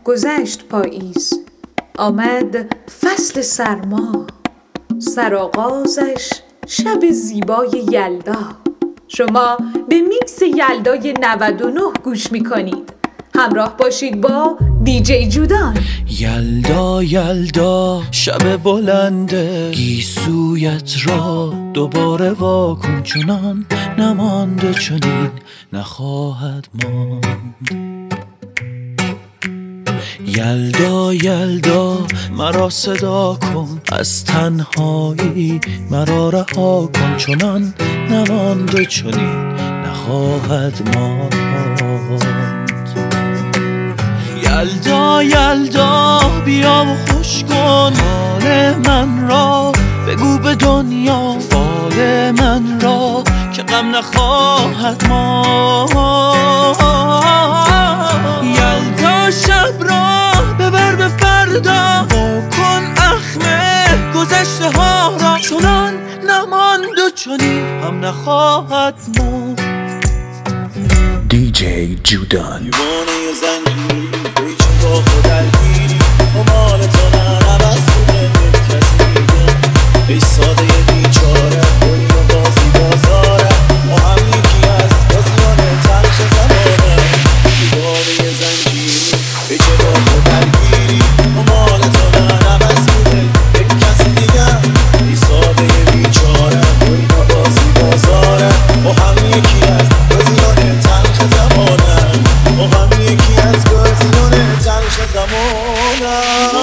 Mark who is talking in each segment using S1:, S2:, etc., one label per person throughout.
S1: گذشت پاییز، آمد فصل سرما، سرآغازش شب زیبای یلدا. شما به میکس یلدای 99 گوش میکنید. همراه باشید با دیجی جودان.
S2: یلدا یلدا شب بلنده، گیسویت را دوباره واکن، چنان نمانده چنین نخواهد ماند. یلدا یلدا مرا صدا کن، از تنهایی مرا رها کن، چنان نمانده چنین نخواهد ماند. یلدا یلدا بیا و خوش کن حال من را، بگو به دنیا فال من را که غم نخواهد ماند. یلدا شب را ببر به فردا، کن اخمه گذشته ها را، چنان نماند و چنین هم نخواهد ماند.
S3: دیجی جودان.
S4: دیوانه زنجیری پیچی با خود درگیری، مال تو نه نبست تو دل کسی دیگه. ای ساده بیچاره توی و بازی بازاره، ما هم یکی از بازیان تلخ زمانه. دیوانه زنجیری پیچی با خود درگیری، مال تو نه نبست تو دل کسی دیگه. ای ساده بیچاره توی و بازی بازاره، ما هم یکی از بازیان تلخ زمانه. ما هم یکی از بازیان تلخ زمانه.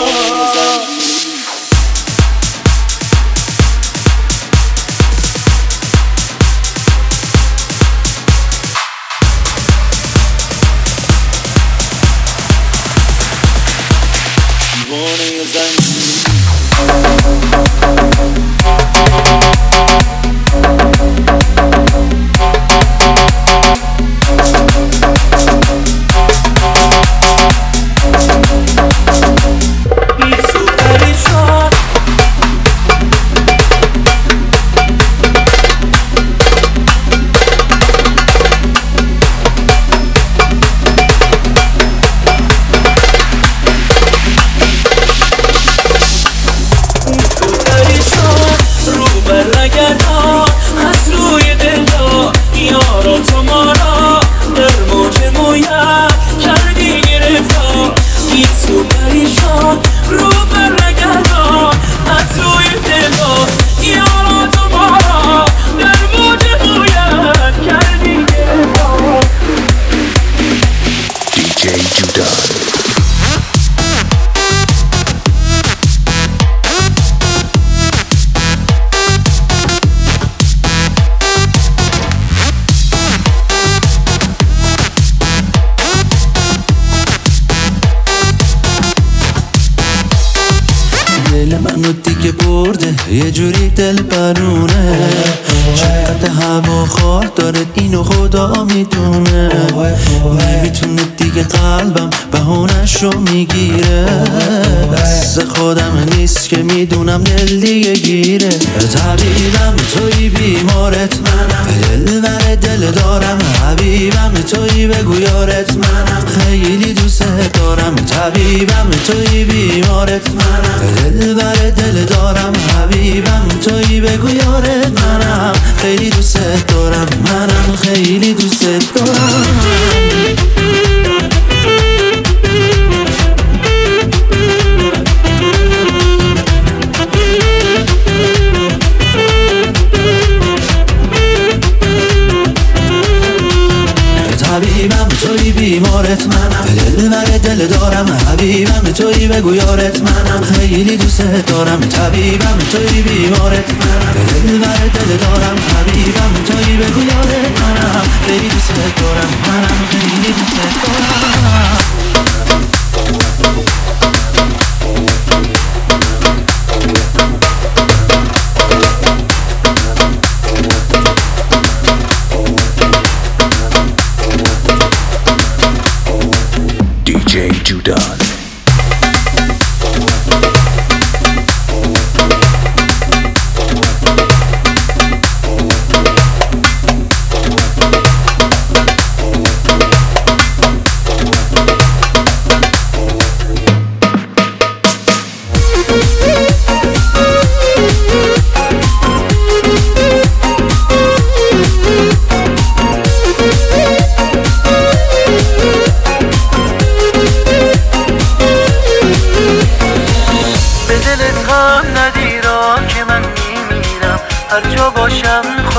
S4: دیوانه زنجیری
S2: منو دیگه برده یه جوری دل برونه، چقدر هوا خار داره اینو خدا میدونه. نمیتونه دیگه قلبم بهونش رو میگیره، دست خودم نیست که میدونم دل دیگه گیره. طبیبم توی بیمارت منم، دل دل دارم حبیبم توی بگو یارت منم، خیلی دوست دارم. طبیبم توی بیمارت منم، دل دارم حبیبم توی بگو یارت منم، خیلی دوست دارم. منم خیلی دوست دارم. حبیبم توی بیمارت منم، دل دارم حبیبم توی بگو یارت منم، خیلی دوست دارم. طبیبم توی بیمارت منم، دل دارم حبیبم توی بگو یارت منم، خیلی دوست دارم. منم خیلی دوست دارم.
S3: دیجی جودان.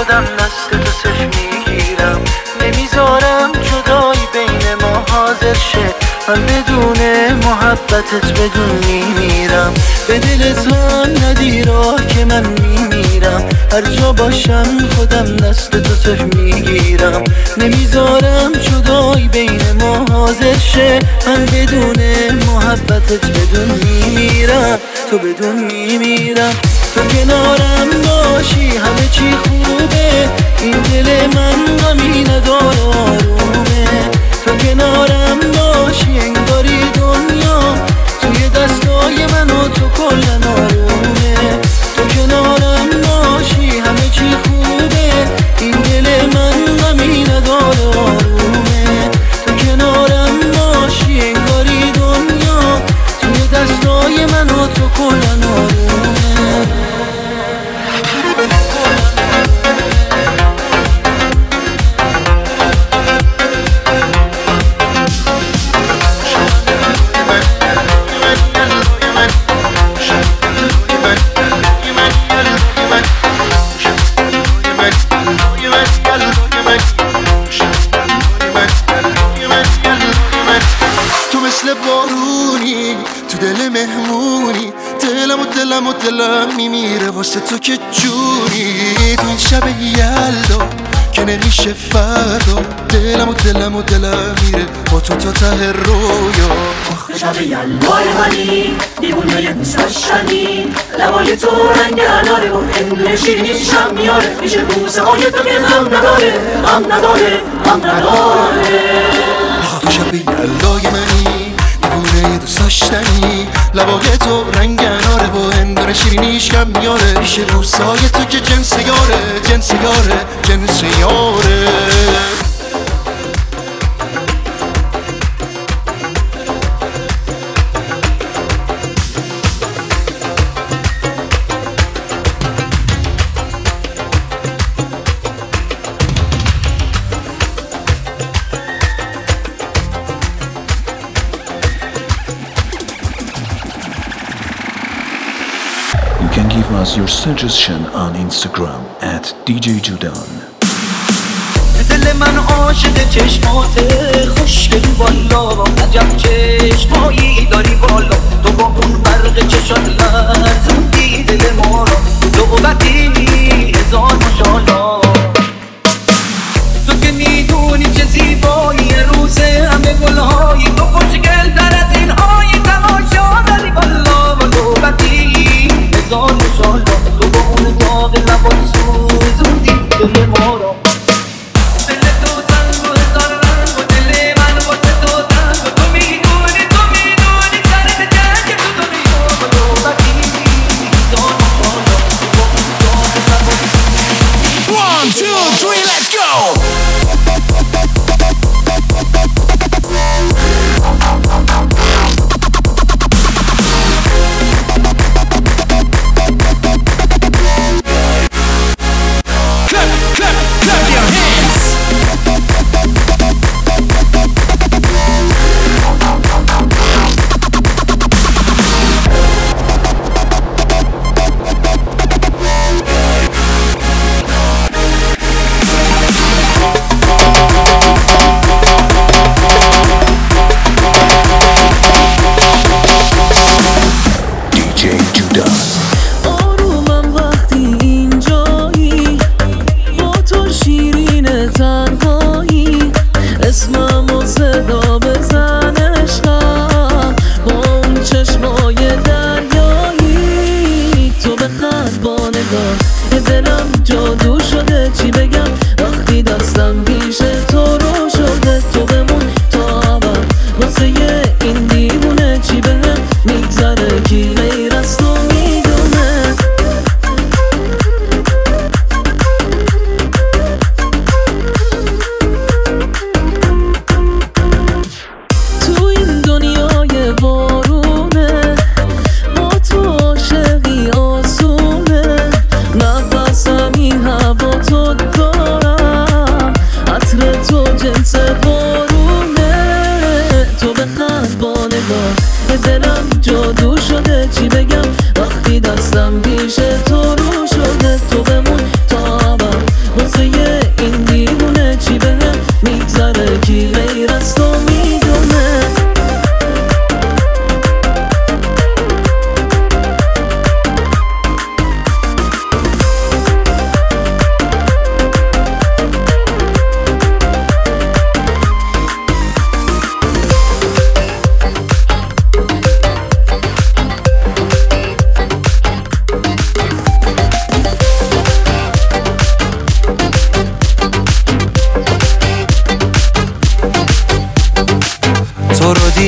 S2: خودم دست تو صرف میگیرم، نمیذارم جدایی بین ما حاضر شه. من بدون محبتت بدون میمیرم، به دلت هم ندی راه که من میمیرم. هر جا باشم خودم دست تو صرف میگیرم، نمیذارم جدایی بین ما حاضر شه. من بدون محبتت بدون میمیرم، تو بدون میمیرم. تو کنارم باشی همه چی خوبه، این دل من غمی نداره آرومه. تو کنارم باشی انگاری دنیا توی دستای من و تو کلن آرومه. تو کنارم باشی همه چی خوبه، این دل من غمی نداره آرومه. تو کنارم باشی انگاری دنیا توی دستای من و تو کلن آرومه. دلم میمیره واسه تو که جونی. تو این شب یلدا که نمیشه فردا، دلم میره با تو تا ته رویا.
S5: شب یلدای منی دیوونه دوست داشتنی، لبای تو رنگ اناره و هندونه شیرینیشم میاره. میشه بوسه های تو که غم نداره.
S2: تو شب یلدای منی دیوونه دوست داشتنی، لبای تو رنگ اناره و هندونه شیرینیش کم میاره. میشه بوسای تو که جنس یاره.
S3: You can give us your suggestion on Instagram at DJ Judan.
S6: دل من عاشق چشماته خوشگلی والا، عجب چشمایی داری بالا. تو با اون برق چشات لرزوندی دل ما را، صحبتی هزار ماشاءالله. تو که میدونی چه زیبایی روزه همه گلهای تو خوشگل در از این های تماشا داری بالا. و صحبتی هزار ماشاءالله، تو با اون باغ لبات سوزوندی دل ما را.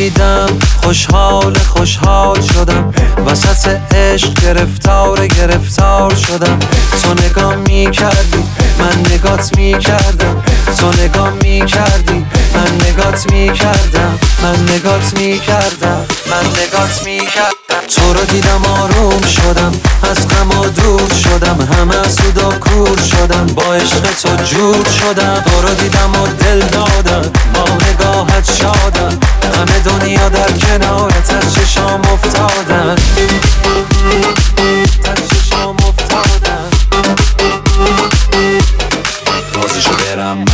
S2: دیدم خوشحال شدم، وسط عشق گرفتار شدم. تو نگاه میکردی من نگات میکردم، تو نگاه میکردی من نگات میکردم، من نگات میکردم. تو رو دیدم آروم شدم، از غم و دور شدم، همه از سودا کور شدم، با عشق تو جور شدم. تو رو دیدم و دل دادم، با نگاهت شادم، همه دنیا در کنارت از چشام افتادن، بازشو برم من.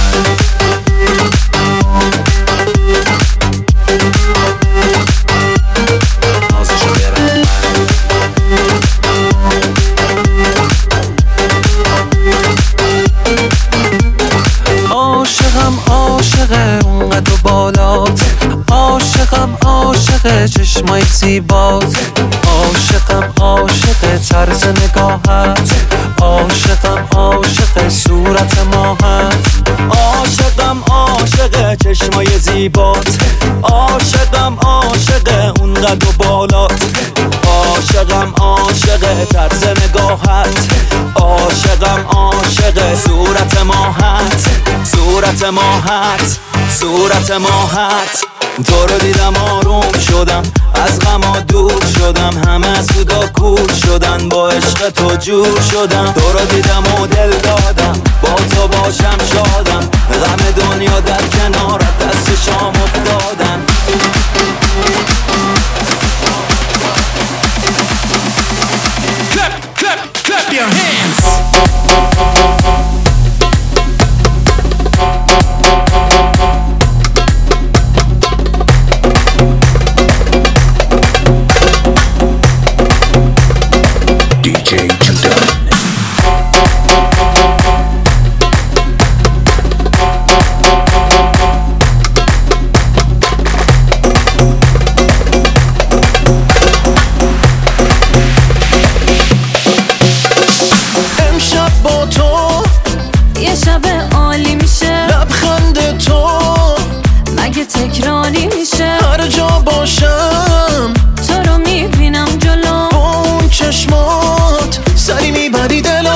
S2: عاشقه اونقدر بالات، عاشقه چشمای زیبات، عاشقه طرز نگاهت، عاشقه صورت ماهت، عاشقه چشمای زیبات، عاشقه اونقدر بالات، عاشقه طرز نگاهت، عاشقه صورت ماهت. تو رو دیدم آروم شدم، از غم دور شدم، همه از سودا کور شدن، با عشق تو جور شدم. تو رو دیدم و دل دادم، با تو باشم شادم، غم دنیا در کنارت از چشام افتادن.
S7: Clap your hands.
S8: تکراری میشه،
S9: هر جا باشم
S8: تو رو میبینم جلو،
S9: با اون چشمات سری میبری دلو.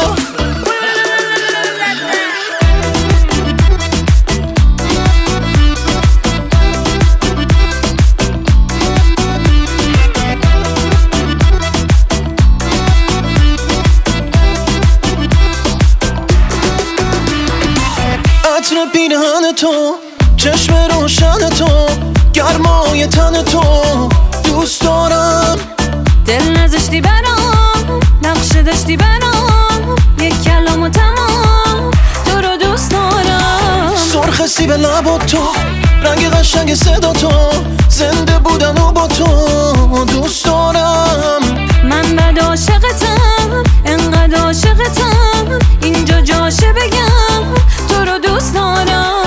S9: عطر پیرهن تو، چشم روشن تو، گرمای تن تو دوست دارم.
S8: دل نذاشتی برام، نقش داشتی برام، یک کلام و تمام تو رو دوست دارم.
S9: سرخ سیب لبا تو، رنگ قشنگ صدا تو، زنده بودن و با تو دوست دارم.
S8: من بد عاشقتم، انقدر عاشقتم، اینجا جاشه بگم تو رو دوست دارم.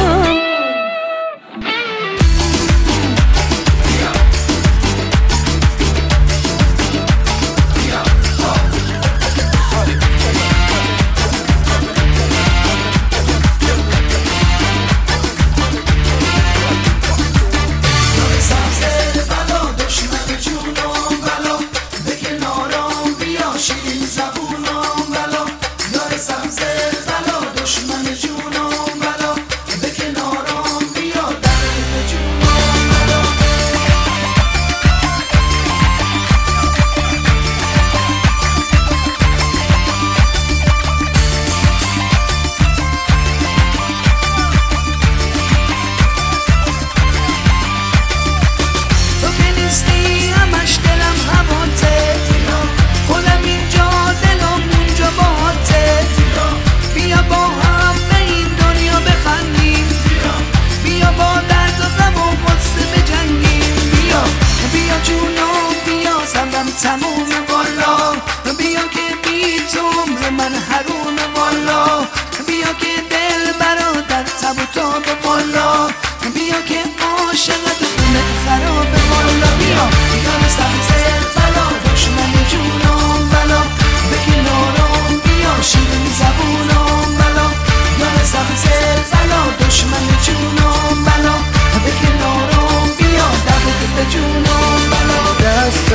S5: تموم والا، بیا که بی تو عمر من حروم والا، بیا که دل برادر تب و تاب والا، بیا که عاشقت خونه خراب والا. بیا بیار سبزه بلا، دشمن جونم بلا، به کنارم بیا شیرین زبونم بلا. بیار سبزه بلا، دشمن جونم بلا، به کنارم بیا. در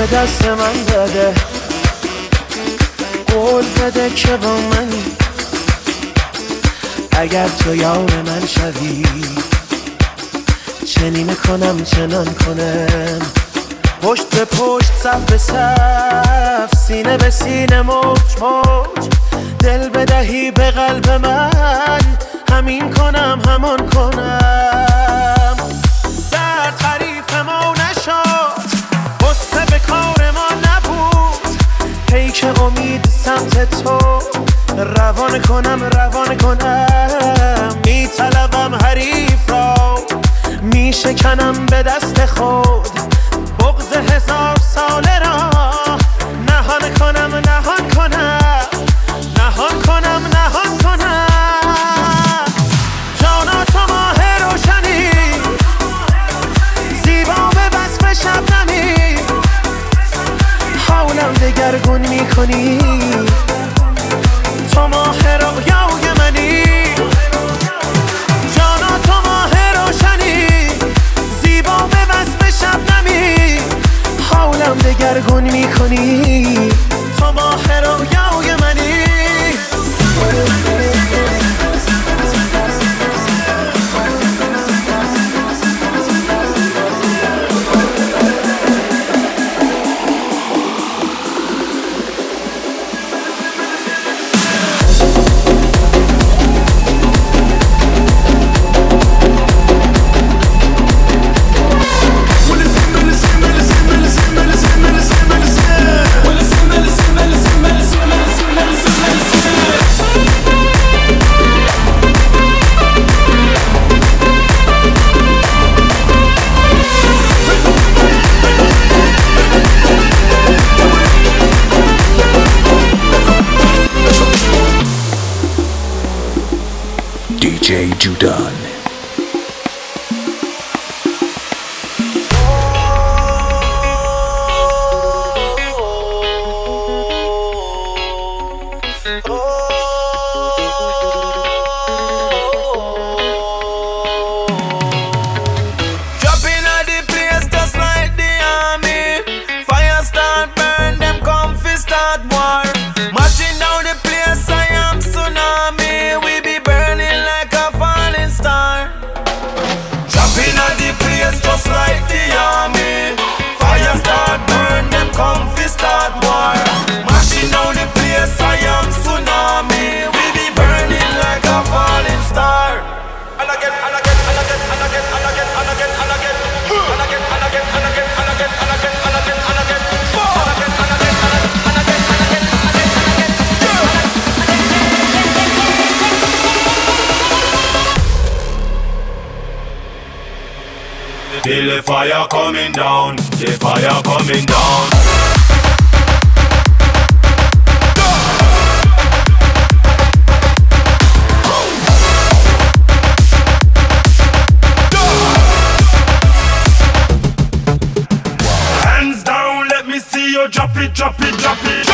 S9: به دست من بده، قول بده که با منی، اگر تو یار من شوی چنین کنم چنان کنم، پشت به پشت صف به صف سینه به سینه موج موج، دل بدهی به قلب من همین کنم همان کنم، در تعریف ما نشد غصه به کار ما نبود، پیک امید سمت تو روان کنم میطلبم حریف را میشکنم به دست خود، بغض 1000 ساله را نهان کنم جانا تو ماه روشنی، زیبا به وصف شبنمی، حالم دگرگون میکنی، تو ماه رویای منی، جانا تو ماه روشنی، زیبا به وصف شبنمی، حالم دگرگون میکنی، تو ماه رویای منی.
S3: DJ Judan.
S4: Feel the fire coming down, the fire coming down. Hands down, let me see you drop it, drop it, drop it.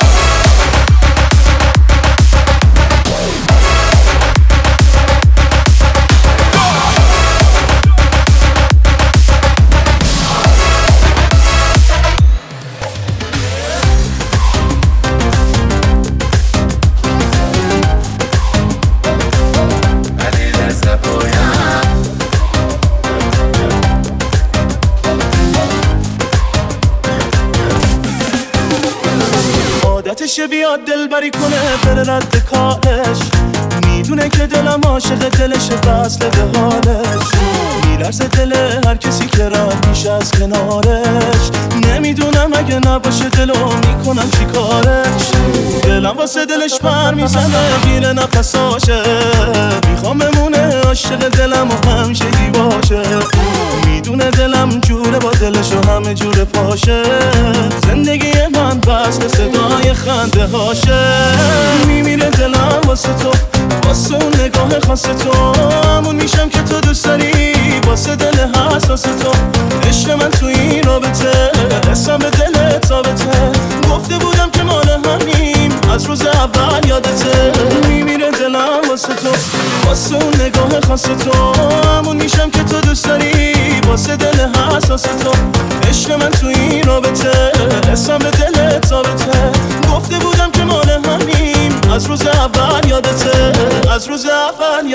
S9: عادتشه بیاد دلبری کنه بره رد کارش، میدونه که دلم عاشق دلشه وصل به حالش، میلرزه دل هر کسی که رد میشه از کنارش، نمیدونم اگه نباشه دلو میکنم چی کارش، دلم واسه دلش پر میزنه گیره نفساشه، میخوام بمونه عاشق دلم و همیشگی باشه، میدونه دلم جوره با دلش و همه جوره پاشه، زندگی من وصل صدای خنده هاشه، میمیره دلم واسه تو، واسه اون نگاه خاص تو، همون میشم که تو دوست داری، واسه دل حساس تو، عشق من تو این رابطه، حسم به دل ثابته، گفته بودم که مال همیم از روز اول یادته، میمیره دلم واسه تو، واسه اون نگاه خاص تو، همون میشم که تو دوست داری، واسه دل حساس تو، عشق من تو این رابطه،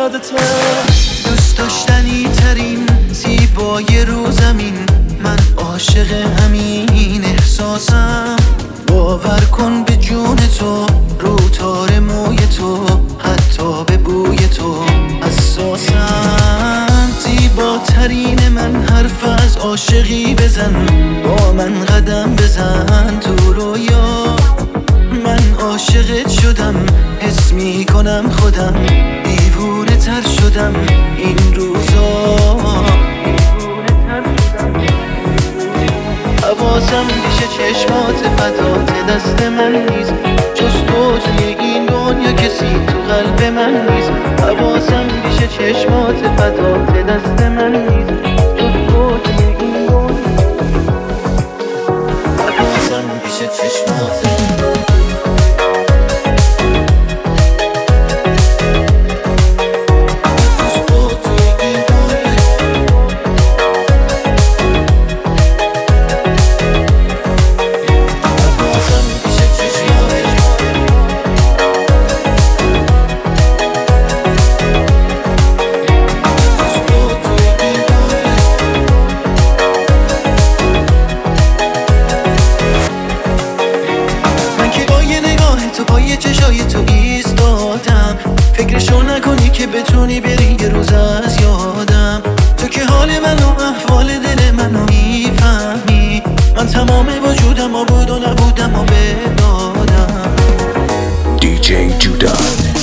S9: یادته.
S2: دوست داشتنی ترین زیبای رو زمین، من عاشق همین احساسم. باور کن به جون تو، رو تار موی تو، حتی به بوی تو حساسم. زیباترین من حرف از عاشقی بزن، با من قدم بزن تو رویا. من عاشقت شدم، حس می کنم خودم دیوونه تر شدم این روزا. حواسم پیش چشمات فدات دست من نیست، جز تو توی این دنیا کسی تو قلب من نیست. حواسم پیش چشمات فدات دست من نیست، جز تو توی این دنیا. حواسم پیش چشمات بتونی بری یه روز از یادم. تو که حال من و احوال دل منو میفهمی، من تمام وجودم و بود و نبودم و بدادم.
S3: DJ جودا.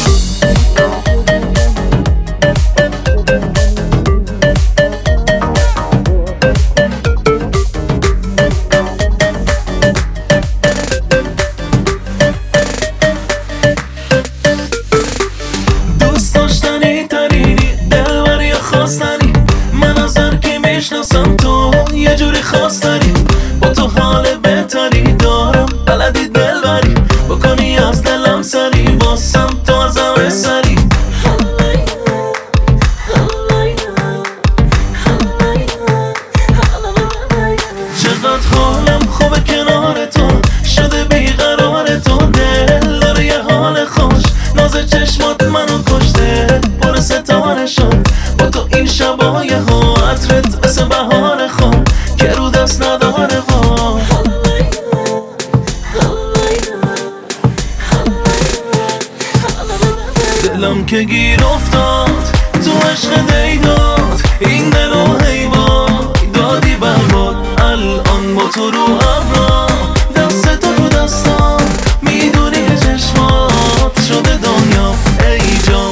S9: با تو حال بهتری دارم، بلدی دل بری بکنی از دلم سری، واسم تو از همه سری. چقدر حالم خوبه کنار تو، شده بیقرار تو، دل داره یه حال خوش، ناز چشمات منو کشته، پر ستاره شد با تو این شبای ها، عطرت مثل بهار خواب که رو دست نداره ها. دلم که گیر افتاد تو عشق دیداد، این دل و حیوان دادی برباد. الان با تو رو ابرا، دست تو تو دستان، میدونی که چشمات شده دنیا ای جان.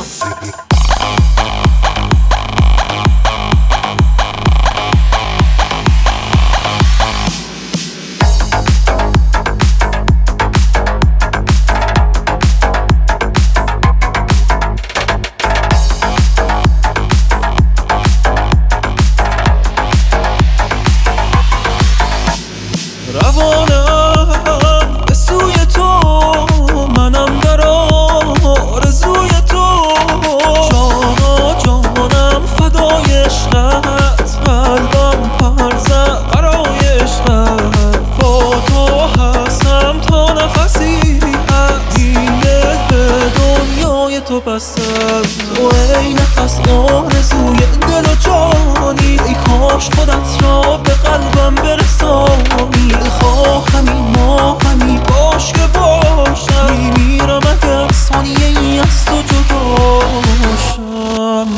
S9: روانم به سوی تو، منم در آرزوی تو. جانا جانم فدای عشقت، قلبم پر زد برای عشقت. با تو هستم تا نفسی هست، این دل به دنیای تو بستم. تو ای نفس آرزوی دل و جانی، ای کاش خودت را به قلبم برسانی. خواهمی ما همی باش که باشم، میمیرم اگر ثانیه ای از تو جدا باشم.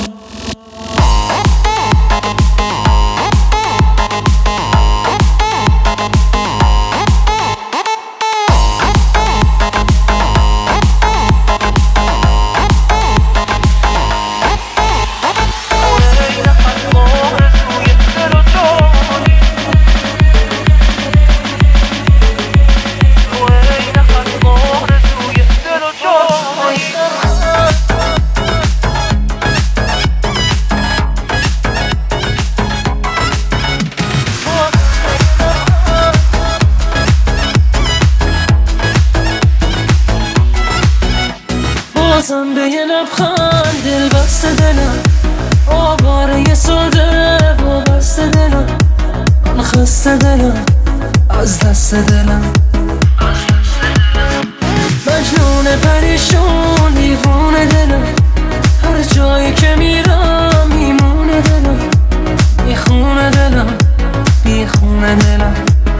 S9: بازم به یه لبخند دل بسته دلم، آواره ساده و بسته دلم. من خسته دلم از دست دلم، مجنون پریشون دیوونه دلم. هر
S10: هر جایی که میرم میمونه دلم، میخونه دلم، میخونه دلم.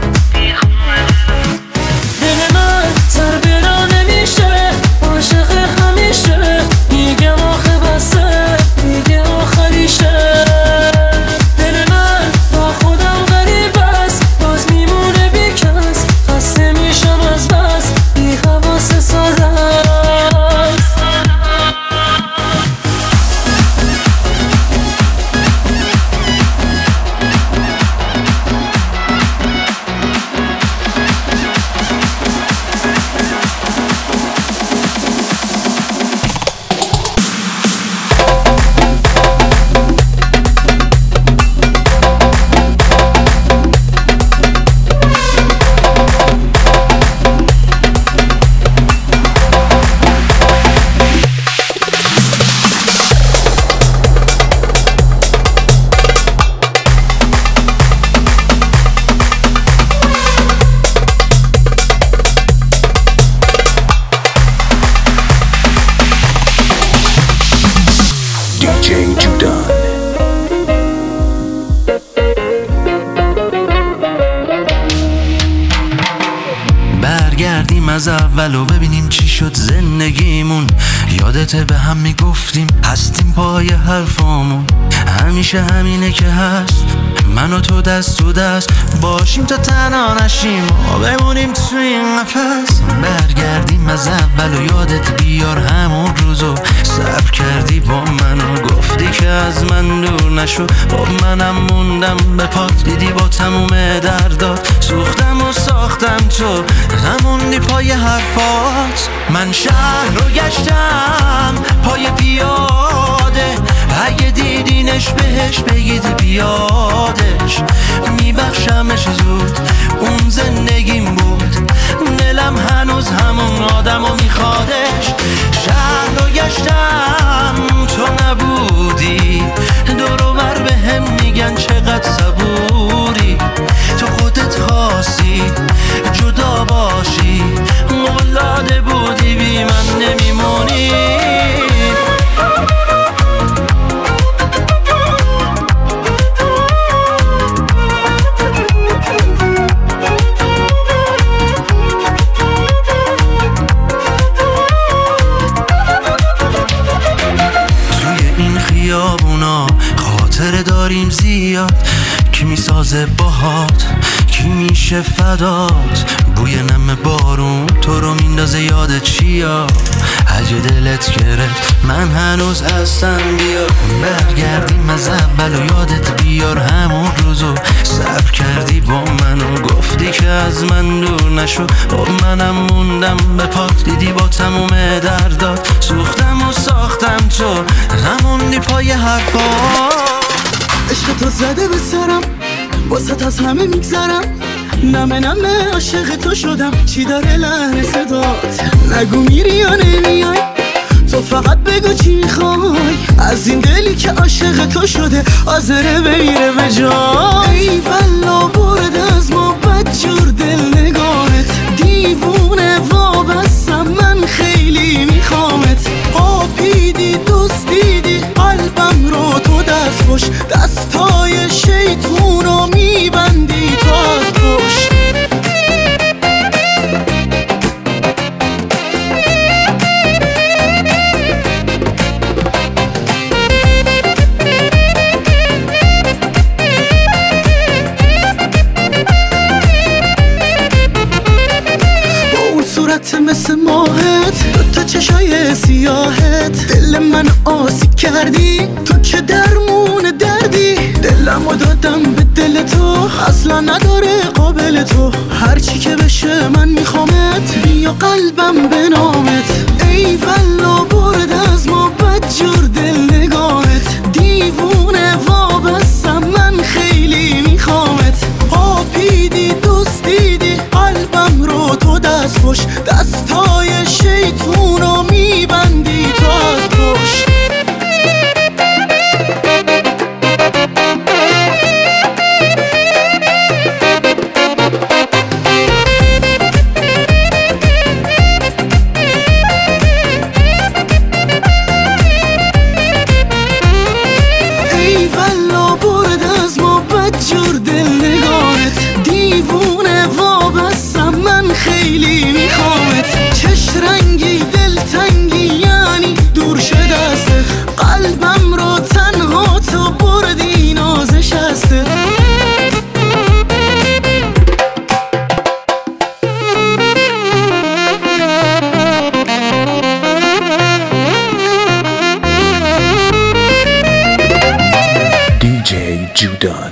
S10: دل من سر برا نمیشه، عاشق همیشه، میگم آخه بسه، میگه آخریشه. دل من با خودم غریب است، باز میمونه بی کس، خسته میشم از بس، بی حواس ساده است.
S2: برگردیم از اول و ببینیم چی شد زندگیمون. یادته به هم میگفتیم هستیم پای حرفامون، همیشه همینه که هست، من و تو دست تو دست باشیم تا تنها نشیم و بمونیم تو این قفس. برگردیم از اول و یادت بیار همون روزو، صبر کردی با من و گفتی که از من دور نشو، با منم موندم به پات، دیدی با تموم دردات سوختم و ساختم، تو نموندی پای حرفات. من شهر رو گشتم پای پیاده، اگه دیدینش بهش بگید بیادش، میبخشمش زود، اون زندگیم بود، دلم هنوز همون آدم و میخوادش. شهر رو گشتم تو نبودی، دورو بر به هم میگن چقدر صبوری، تو خودت خواستی جدا باشی، مولاد بودی بی من نمیمونی. خاطره داریم زیاد، کی میسازه باهات، کی میشه فدات، بوی نم بارون تو رو میندازه یاد چیا، اگه دلت گرفت من هنوز هستم بیا. برگردیم از اول و یادت بیار همون روزو، صبر کردی با من و گفتی که از من دور نشو، با منم موندم به پات، دیدی با تموم دردات سوختم و ساختم، تو نموندی پای حرفات.
S5: عشق تو زده به سرم، واسه از همه میگذرم، نمه نمه عاشق تو شدم، چی داره لحن صدات، نگو میری یا نمیای، تو فقط بگو چی میخوای، از این دلی که عاشق تو شده حاضره بمیره به جای. ای والا برده از ما بدجور دل نگاهت، دیوونه وابستم من خیلی میخوامت، قاپیدی دوست دیدی قلبم رو تو دست خوش، دستای شیطون رو میبندی تو از پشت. مثل ماهت، دوتا چشای سیاهت، دل من آسیب کردی، تو که درمون دردی، دلمو دادم به دل تو، اصلا نداره قابل تو، هرچی که بشه من میخوامت، بیا قلبم به نامت. ای والا برد از ما بدجور دل نگاهت، دیوونه وابستم من خیلی میخوامت، قاپیدی دوست دیدی قلبم رو تو دست خوش، دستای شیطون رو میبندی تو از پشت.
S3: جودای